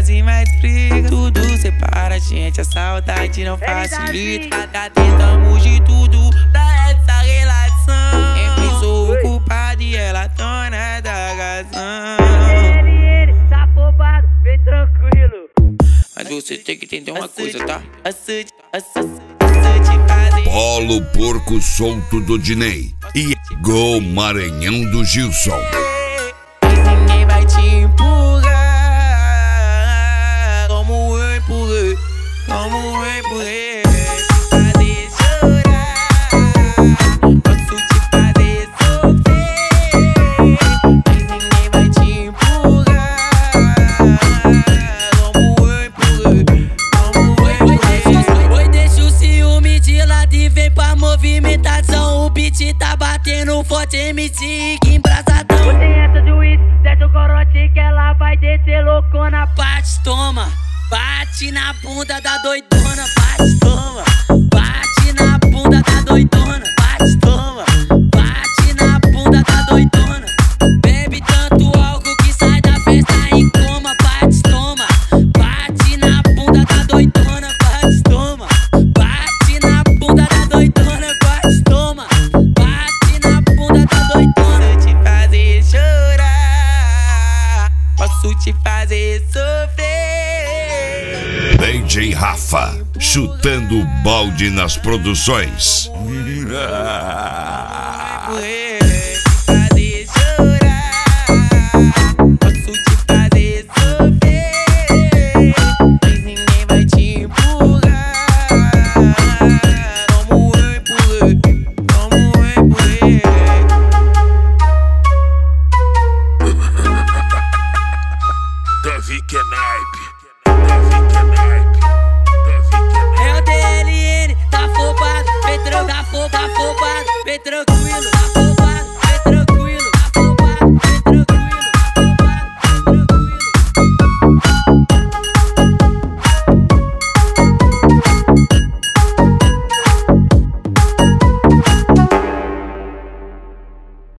quase mais briga. Tudo separa a gente, a saudade não facilita. Tentamos de tudo pra essa relação. Sempre sou o culpado e ela dona da razão. Tá afobado, vem tranquilo. Mas você tem que entender uma coisa, tá? Polo Porco Solto do Dinei e Gol Maranhão do Gilson. Mas ninguém vai te empurrar como eu empurrei, como eu empurrei. Fazer chorar, posso te fazer sofrer. Mas ninguém vai te empurrar como eu empurrei, como eu empurrei. Oi, deixa o ciúme de lado e vem pra movimentação. O beat tá batendo forte, MC que embrasadão. Você essa do uísque, desce o corote que ela vai descer loucona. Bate, toma, bate na bunda da doidona. Bate, toma, bate na bunda da doidona. Bate, toma, bate na bunda da doidona. Bebe tanto álcool que sai da festa em coma. Bate, toma, bate na bunda da doidona. Bate, toma, bate na bunda da doidona. Bate, toma, bate na bunda da doidona. Posso te fazer chorar, posso te fazer sofrer. DJ Rafa, chutando balde nas produções. Fazer chorar, posso te fazer sofrer. Mas ninguém vai te empurrar como eu empurrei, como eu empurrei. Davi que é naipe, Davi que é naipe, Davi que é naipe. É o DLN, tá afobado, Petrão, tá afobado, Petrão.